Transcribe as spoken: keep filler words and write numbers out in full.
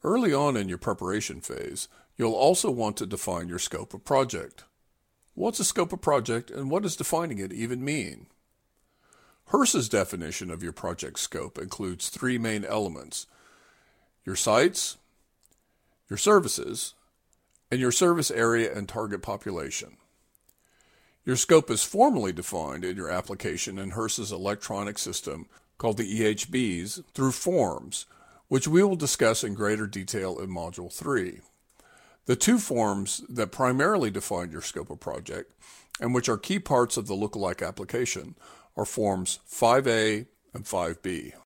Early on in your preparation phase, you'll also want to define your scope of project. What's a scope of project and what does defining it even mean? HRSA's definition of your project scope includes three main elements: your sites, your services, and your service area and target population. Your scope is formally defined in your application in HRSA's electronic system called the E H Bs through forms, which we will discuss in greater detail in Module three. The two forms that primarily define your scope of project, and which are key parts of the lookalike application, are Forms five A and five B.